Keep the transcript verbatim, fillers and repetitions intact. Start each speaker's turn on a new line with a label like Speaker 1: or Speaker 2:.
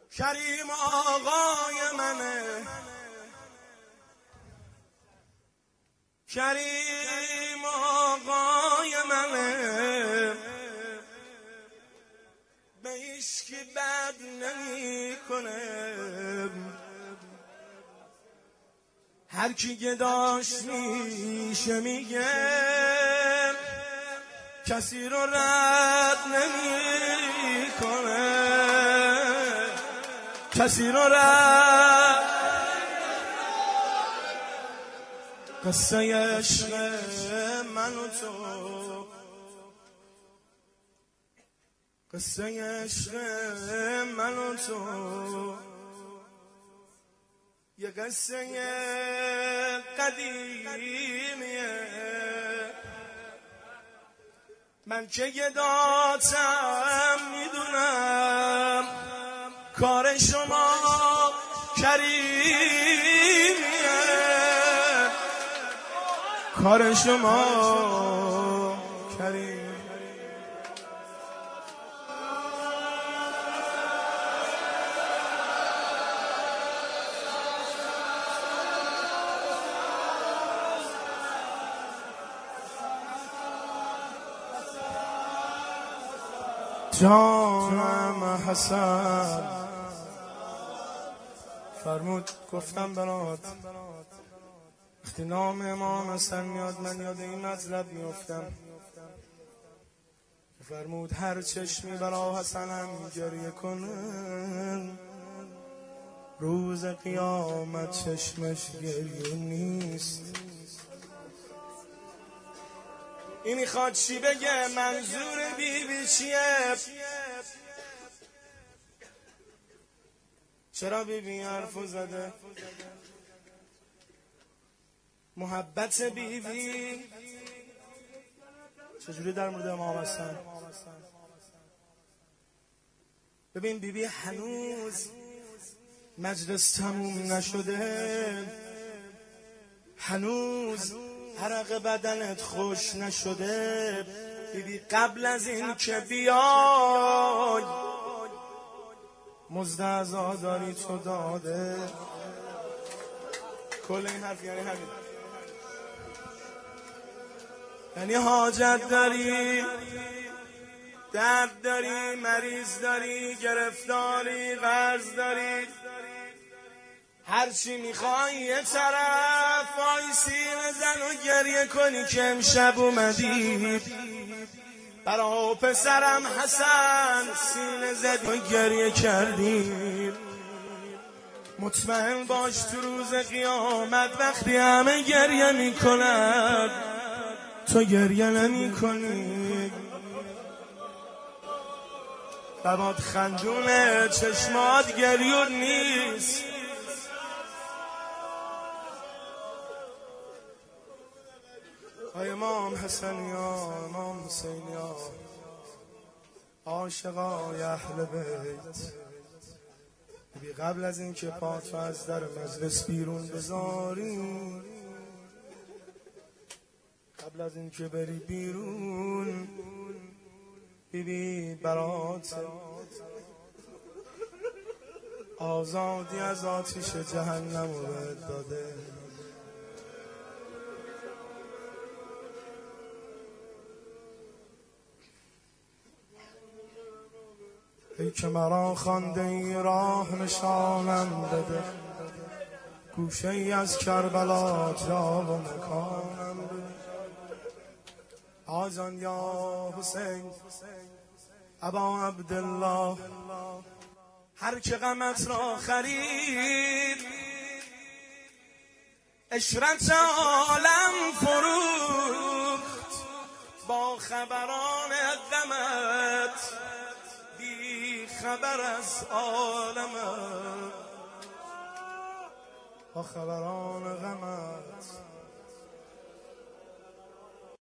Speaker 1: کریم آقای منه، کریم آقای منه، به هیچکی بد نمی کنه. هر کی گداش میشه میگه کسی رو رد نمی کنه، کسی رو رد. قصه عشق من و تو، قصه عشق من و تو یه قصه قدیمیه. من که گداتم میدونم کار شما کریمیه، کار شما کریم. جانم حسن فرمود گفتم برات وقتی نام امام حسن میاد من یاد این مطلب میافتم. فرمود هر چشمی برا حسنم گریه کنن روز قیامت چشمش گریه نیست. این میخواد چی بگه؟ منظور بی بی چیه؟ چرا بی بی حرفو زده؟ محبت بی بی چجوری در مورد امام حسن؟ ببین بی بی هنوز مجلس تموم نشده، هنوز عرق بدنت خوش نشده. بیبی قبل از این که بیای مزد عزاداری تو داده. کل این حرف یعنی همین، یعنی حاجت داری، درد داری، مریض داری، گرفتاری، قرض داری، هرچی میخوای یه طرف وایسی بزن و گریه کنی که امشب اومدی برا پسرم حسن سینه زدی و گریه کردی. مطمئن باش تو روز قیامت وقتی همه گریه میکنن تو گریه نمی کنی. لبات خندونه چشمات گریون نیست. ای امام حسنیا، امام حسینیا، عاشقای اهل بیت، بی قبل از این که پاتو از در مجلس بیرون بذاری، قبل از این که بری بیرون، بی بی برات آزادی از آتش جهنم رو بهت داده. ای که مرا خوانده ای راه نشانم بده، گوشه ای از کربلا جا و مکانم بده. آجان یا حسین ابا عبدالله، هر که غمت را خرید عشرت عالم فروخت. با خبران غمت بی خبر از عالمت، با خبران غمت